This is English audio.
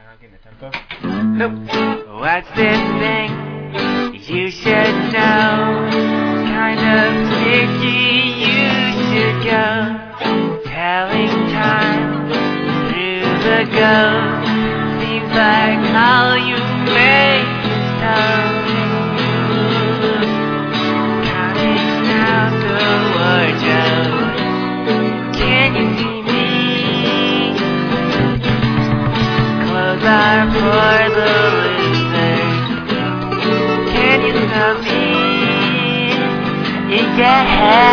What's this thing you should know? Kind of sticky, you should go. Telling time through the ghost. Seems like all you make is toast. Counting out the wardrobe. Can you see me? Clothes are for the losers. Can you smell me? In your head.